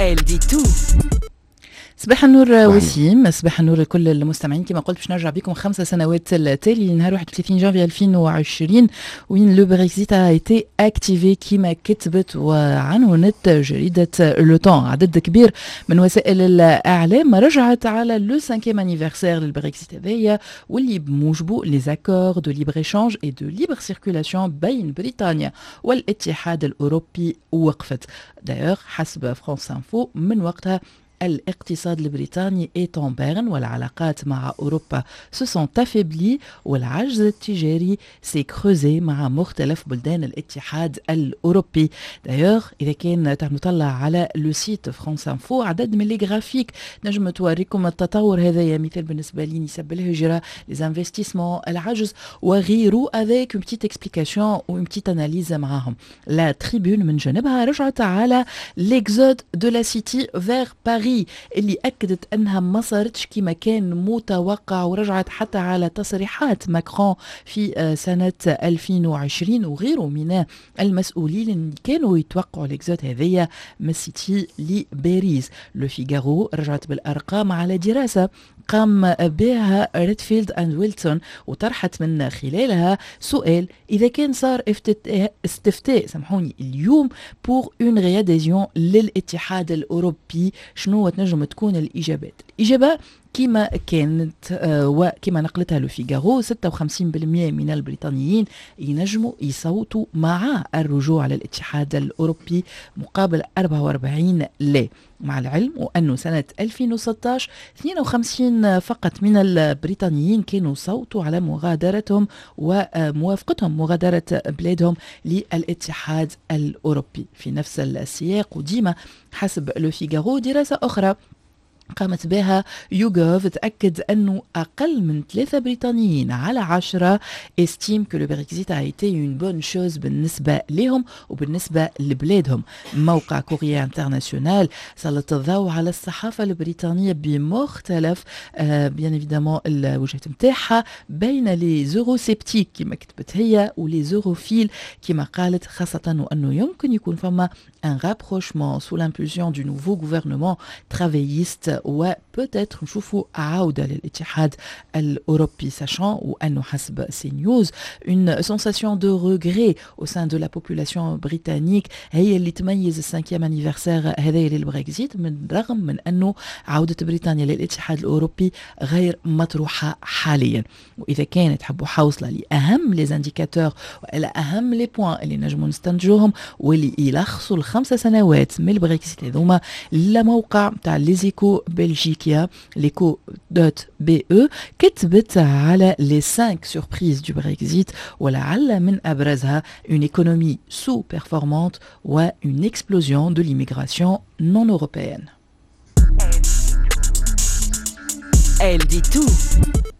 Elle dit tout. صباح النور وسيم، صباح النور لكل المستمعين. كما قلت باش نرجع بكم 5 سنوات التالي نهار 31 جانفي 2020 وين لو بريكزيت ا ايتي اكتيفي كما كتبت وعنونت جريدة لو طون. عدد كبير من وسائل الاعلام رجعت على لو 5 انيفرسير للبريكزيت هذايا واللي بموجبه لي زاكور دو ليبر ايشانج اي دو ليبر سيركولاسيون بين بريطانيا والاتحاد الاوروبي وقفت. دايوغ حسب فرانس انفو من وقتها الاقتصاد البريطاني est en berne والعلاقات مع أوروبا se sont affaiblies والعجز التجاري s'est creusé مع مختلف بلدان الاتحاد الأوروبي. دايوغ إذا كان نطلع على لو سيت فرانس انفو عدد من لي جرافيك نجم توريكم التطور هذايا. مثال بالنسبة لي نسب الهجرة ليزانفستيسمون العجز وغيره avec une petite explication ou une petite analyse معاهم. لا تريبون من جانبها رجعت على l'exode de la city vers Paris اللي أكدت أنها ما صارتش كما كان متوقع، ورجعت حتى على تصريحات ماكرون في سنة 2020 وغيره من المسؤولين اللي كانوا يتوقعوا الإكزوت هذية من السيتي لباريس. لو فيغارو رجعت بالأرقام على دراسة قام بها ريدفيلد اند ويلسون وطرحت من خلالها سؤال إذا كان صار استفتاء سامحوني اليوم بور اون رياديزيون للاتحاد الأوروبي شنو تنجم تكون الإجابات؟ الإجابة كما كانت وكما نقلتها لو فيغارو 56% من البريطانيين ينجموا يصوتوا مع الرجوع للاتحاد الأوروبي مقابل 44 لا. مع العلم وأنه سنة 2016 52 فقط من البريطانيين كانوا صوتوا على مغادرتهم وموافقتهم مغادرة بلادهم للاتحاد الأوروبي. في نفس السياق وديما حسب لو فيغارو دراسة أخرى قامت بها يوغوف تأكد أنه أقل من 3 بريطانيين على 10 استيم كو لو بريكزيت ا ايتي اون بون شوز بالنسبة لهم وبالنسبة لبلادهم. موقع كوريا انترناسيونال سلط الضوء على الصحافة البريطانية بمختلف بيان ايفيدامون الوجهات متاعها بين لي زورو سيبتيك كما كتبت هي ولي زوروفيل كما قالت، خاصة وأنه يمكن يكون فما un rapprochement sous l'impulsion du nouveau gouvernement travailliste و peut-être نشوفوا عودة للاتحاد الأوروبي sachant وأنه حسب سي نيوز une sensation de regret au sein de la population britannique هي اللي تميز السانكيام انيفرسير هذايا للبريكزيت من رغم من أنه عودة بريطانيا للاتحاد الأوروبي غير مطروحة حاليا. وإذا كانت تحبوا حوصلة لأهم لي زانديكاتور وإلى أهم لي بوان اللي نجموا نستنتجوهم واللي يلخصوا ال5 سنوات من البريكزيت هذوما لموقع تاع ليزيكو بلجيكيا ليكو دوت بي او كتبت على لي 5 سوربريز دو بريكزيت ولعل من أبرزها une économie sous-performante و une explosion de l'immigration non européenne. Elle dit tout.